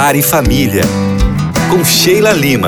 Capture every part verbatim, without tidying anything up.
Lar e Família, com Sheila Lima.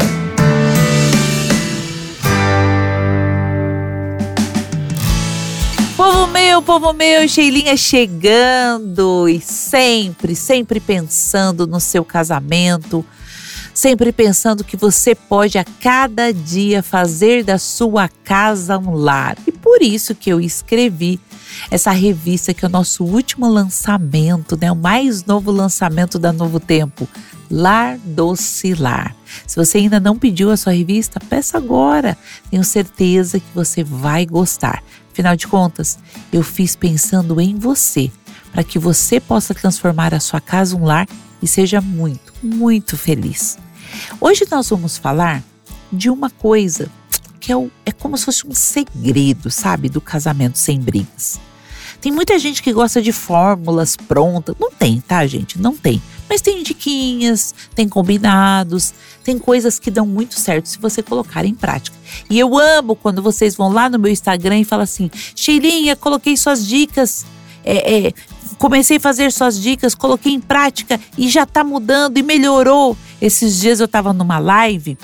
Povo meu, povo meu, Sheilinha chegando e sempre, sempre pensando no seu casamento, sempre pensando que você pode a cada dia fazer da sua casa um lar. E por isso que eu escrevi essa revista que é o nosso último lançamento, né? O mais novo lançamento da Novo Tempo, Lar Doce Lar. Se você ainda não pediu a sua revista, peça agora. Tenho certeza que você vai gostar. Afinal de contas, eu fiz pensando em você, para que você possa transformar a sua casa um lar e seja muito, muito feliz. Hoje nós vamos falar de uma coisa que é, o, é como se fosse um segredo, sabe, do casamento sem brigas. Tem muita gente que gosta de fórmulas prontas. Não tem, tá, gente? Não tem. Mas tem diquinhas, tem combinados, tem coisas que dão muito certo se você colocar em prática. E eu amo quando vocês vão lá no meu Instagram e falam assim: Sheilinha, coloquei suas dicas, é, é, comecei a fazer suas dicas, coloquei em prática e já tá mudando e melhorou. Esses dias eu tava numa live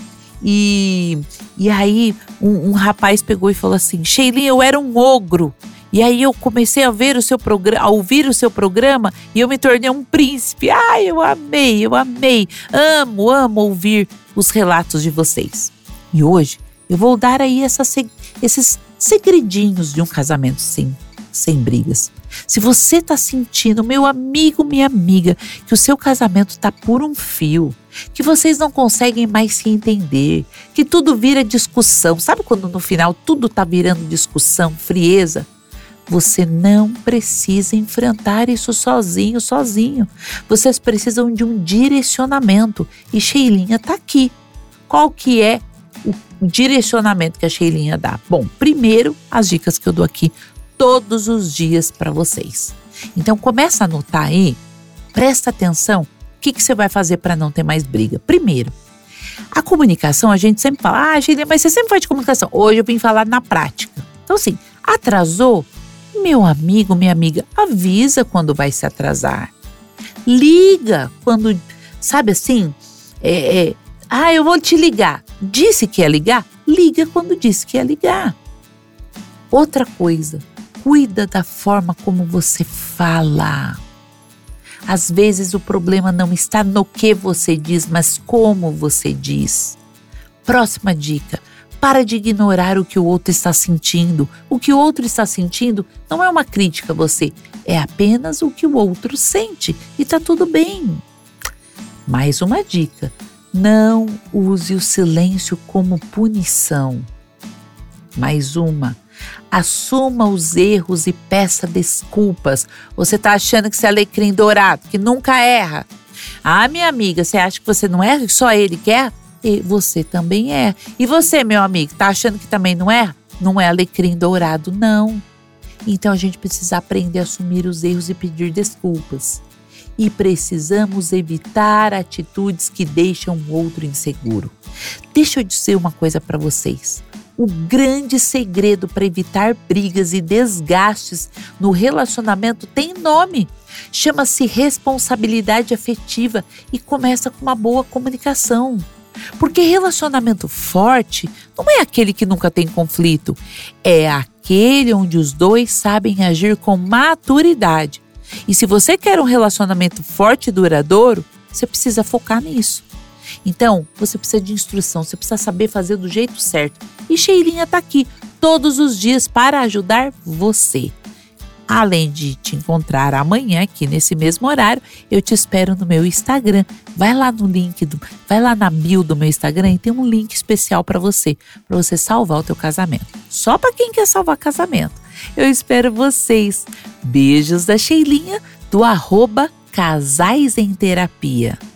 e, e aí um, um rapaz pegou e falou assim: Sheilinha, eu era um ogro. E aí eu comecei a ver o seu programa, a ouvir o seu programa e eu me tornei um príncipe. Ai, eu amei, eu amei. Amo, amo ouvir os relatos de vocês. E hoje eu vou dar aí essa, esses segredinhos de um casamento sem, sem brigas. Se você tá sentindo, meu amigo, minha amiga, que o seu casamento tá por um fio, que vocês não conseguem mais se entender, que tudo vira discussão. Sabe quando no final tudo tá virando discussão, frieza? Você não precisa enfrentar isso sozinho, sozinho. Vocês precisam de um direcionamento. E Sheilinha tá aqui. Qual que é o direcionamento que a Sheilinha dá? Bom, primeiro, as dicas que eu dou aqui todos os dias para vocês. Então, começa a anotar aí. Presta atenção. O que, que você vai fazer para não ter mais briga? Primeiro, a comunicação, a gente sempre fala: ah, Sheilinha, mas você sempre fala de comunicação. Hoje eu vim falar na prática. Então, assim, atrasou? Meu amigo, minha amiga, avisa quando vai se atrasar. Liga quando, sabe assim, é, é, ah, eu vou te ligar. Disse que ia ligar? Liga quando disse que ia ligar. Outra coisa, cuida da forma como você fala. Às vezes o problema não está no que você diz, mas como você diz. Próxima dica. Para de ignorar o que o outro está sentindo. O que o outro está sentindo não é uma crítica a você, é apenas o que o outro sente e tá tudo bem. Mais uma dica: não use o silêncio como punição. Mais uma: assuma os erros e peça desculpas. Você tá achando que você é alecrim dourado, que nunca erra? Ah, minha amiga, você acha que você não erra, que só ele quer? E você também é. E você, meu amigo, tá achando que também não é? Não é alecrim dourado, não. Então a gente precisa aprender a assumir os erros e pedir desculpas. E precisamos evitar atitudes que deixam o outro inseguro. Deixa eu dizer uma coisa para vocês. O grande segredo para evitar brigas e desgastes no relacionamento tem nome. Chama-se responsabilidade afetiva e começa com uma boa comunicação. Porque relacionamento forte não é aquele que nunca tem conflito, é aquele onde os dois sabem agir com maturidade. E se você quer um relacionamento forte e duradouro, você precisa focar nisso. Então, você precisa de instrução, você precisa saber fazer do jeito certo. E Sheilinha tá aqui todos os dias para ajudar você. Além de te encontrar amanhã aqui nesse mesmo horário, eu te espero no meu Instagram. Vai lá no link, do, vai lá na bio do meu Instagram e tem um link especial para você, para você salvar o teu casamento. Só para quem quer salvar casamento. Eu espero vocês. Beijos da Sheilinha, do arroba Casais em Terapia.